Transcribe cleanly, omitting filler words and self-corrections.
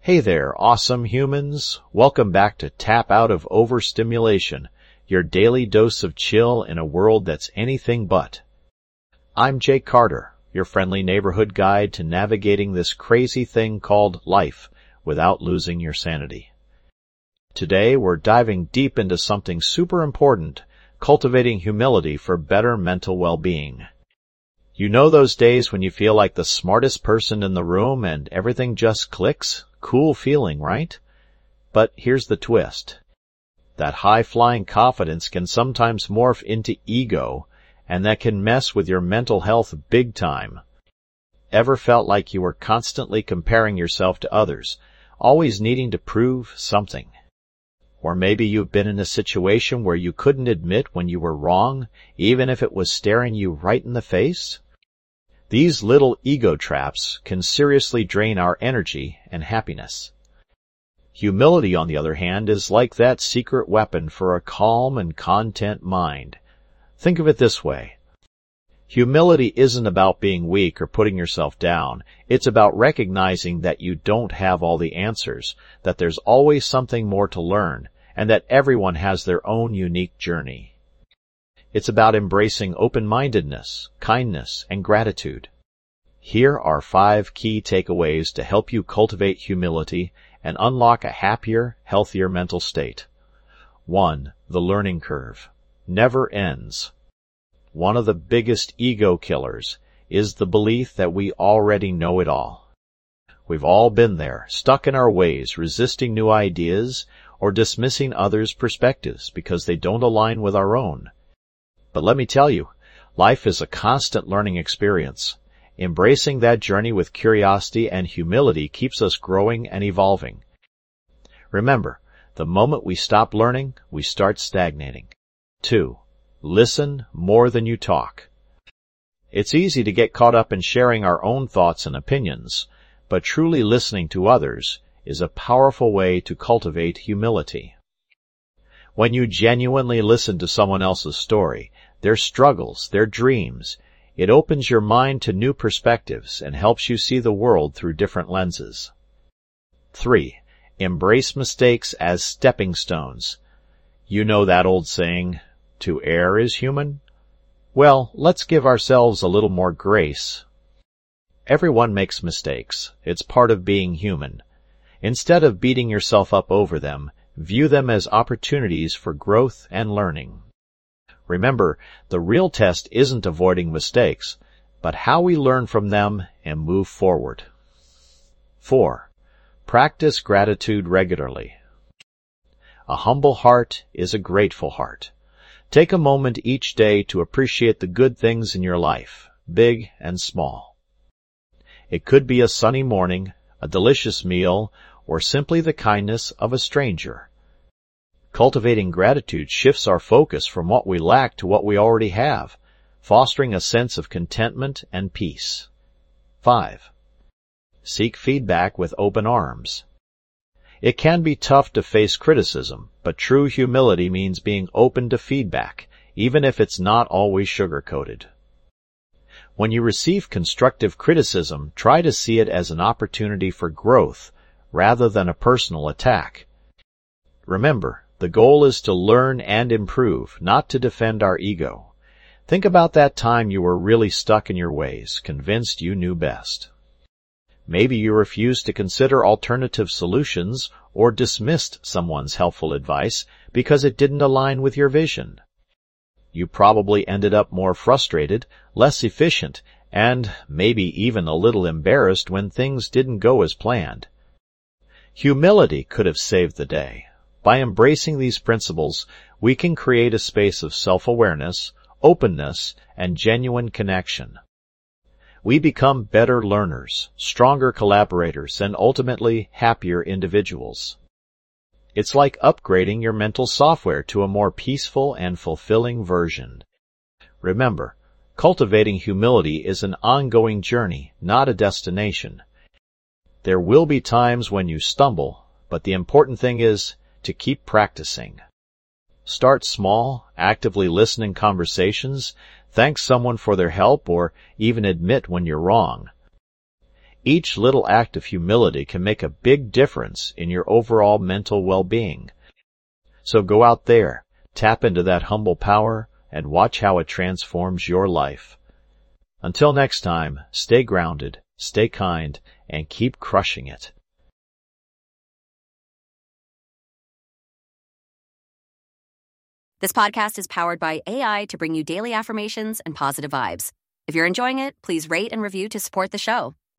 Hey there, awesome humans. Welcome back to Tap Out of Overstimulation, your daily dose of chill in a world that's anything but. I'm Jake Carter, your friendly neighborhood guide to navigating this crazy thing called life without losing your sanity. Today we're diving deep into something super important, cultivating humility for better mental well-being. You know those days when you feel like the smartest person in the room and everything just clicks? Cool feeling, right? But here's the twist. That high-flying confidence can sometimes morph into ego, and that can mess with your mental health big time. Ever felt like you were constantly comparing yourself to others, always needing to prove something? Or maybe you've been in a situation where you couldn't admit when you were wrong, even if it was staring you right in the face? These little ego traps can seriously drain our energy and happiness. Humility, on the other hand, is like that secret weapon for a calm and content mind. Think of it this way. Humility isn't about being weak or putting yourself down. It's about recognizing that you don't have all the answers, that there's always something more to learn, and that everyone has their own unique journey. It's about embracing open-mindedness, kindness, and gratitude. Here are 5 key takeaways to help you cultivate humility and unlock a happier, healthier mental state. 1. The learning curve never ends. One of the biggest ego killers is the belief that we already know it all. We've all been there, stuck in our ways, resisting new ideas, or dismissing others' perspectives because they don't align with our own. But let me tell you, life is a constant learning experience. Embracing that journey with curiosity and humility keeps us growing and evolving. Remember, the moment we stop learning, we start stagnating. 2. Listen more than you talk. It's easy to get caught up in sharing our own thoughts and opinions, but truly listening to others is a powerful way to cultivate humility. When you genuinely listen to someone else's story, their struggles, their dreams, it opens your mind to new perspectives and helps you see the world through different lenses. 3. Embrace mistakes as stepping stones. You know that old saying, to err is human? Well, let's give ourselves a little more grace. Everyone makes mistakes. It's part of being human. Instead of beating yourself up over them, view them as opportunities for growth and learning. Remember, the real test isn't avoiding mistakes, but how we learn from them and move forward. 4. Practice gratitude regularly. A humble heart is a grateful heart. Take a moment each day to appreciate the good things in your life, big and small. It could be a sunny morning, a delicious meal, or simply the kindness of a stranger. Cultivating gratitude shifts our focus from what we lack to what we already have, fostering a sense of contentment and peace. 5. Seek feedback with open arms. It can be tough to face criticism, but true humility means being open to feedback, even if it's not always sugar-coated. When you receive constructive criticism, try to see it as an opportunity for growth, rather than a personal attack. Remember, the goal is to learn and improve, not to defend our ego. Think about that time you were really stuck in your ways, convinced you knew best. Maybe you refused to consider alternative solutions or dismissed someone's helpful advice because it didn't align with your vision. You probably ended up more frustrated, less efficient, and maybe even a little embarrassed when things didn't go as planned. Humility could have saved the day. By embracing these principles, we can create a space of self-awareness, openness, and genuine connection. We become better learners, stronger collaborators, and ultimately happier individuals. It's like upgrading your mental software to a more peaceful and fulfilling version. Remember, cultivating humility is an ongoing journey, not a destination. There will be times when you stumble, but the important thing is to keep practicing. Start small, actively listen in conversations, thank someone for their help, or even admit when you're wrong. Each little act of humility can make a big difference in your overall mental well-being. So go out there, tap into that humble power, and watch how it transforms your life. Until next time, stay grounded, stay kind, and keep crushing it. This podcast is powered by AI to bring you daily affirmations and positive vibes. If you're enjoying it, please rate and review to support the show.